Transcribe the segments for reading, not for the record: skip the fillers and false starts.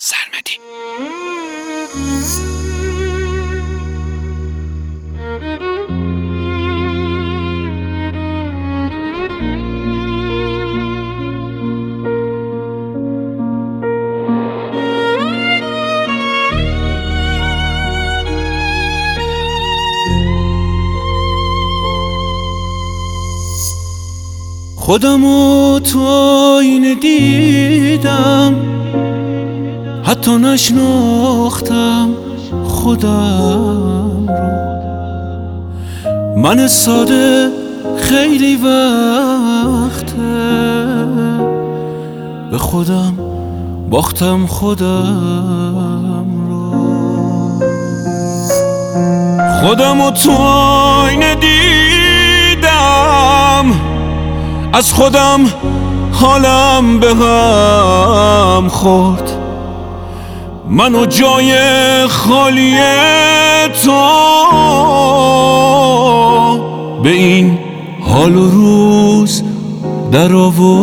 سرمدی. خودمو تو آینه دیدم، حتی نشناختم خودم رو. من ساده خیلی وقته به خودم باختم خودم رو. خودمو تو آینه دیدم، از خودم حالم به هم خورد. منو جای خالی تو به این حال و روز در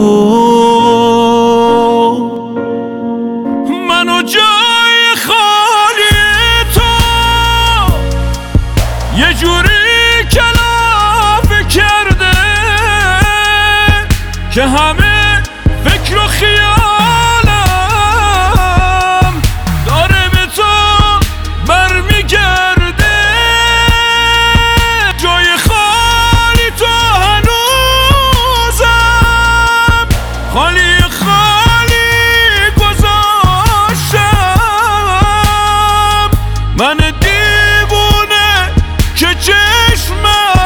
آورد. منو جای خالی تو یه جوری کلافه کرده که همه فکر و خیالم داره به تو برمیگرده. جای خالی تو هنوزم خالی خالی گذاشتم. من دیوونه که چشم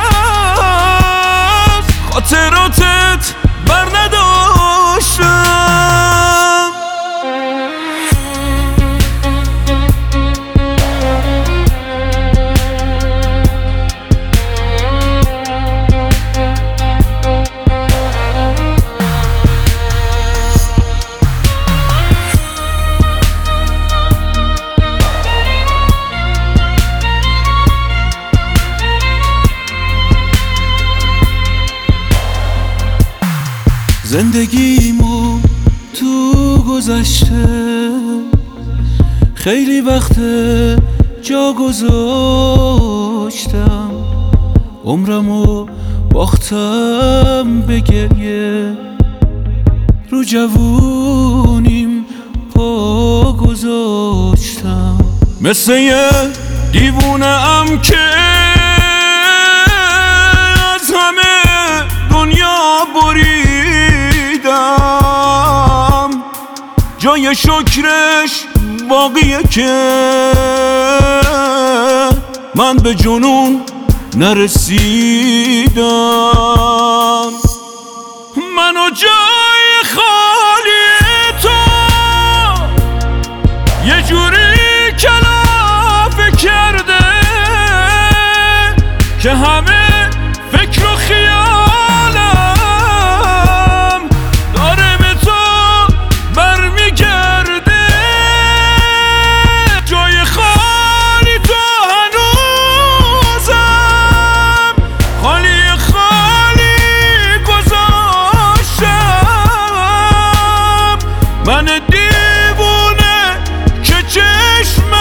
از خاطراتت بر نداشتم. زندگیمو تو گذشته خیلی وقت جا گذاشتم. عمرمو باختم به گریه، رو جوونیم پا گذاشتم. مثل یه دیوونه ام که از همه دنیا بریدم. جای شکرش باقیه که من به جنون نرسیدم. منو جای خالی تو یه جوری کلافه کرده که همه فکر و خیالم داره به تو برمیگرده. جای خالی تو هنوزم خالی خالی گذاشتم. من دیوونه که چشم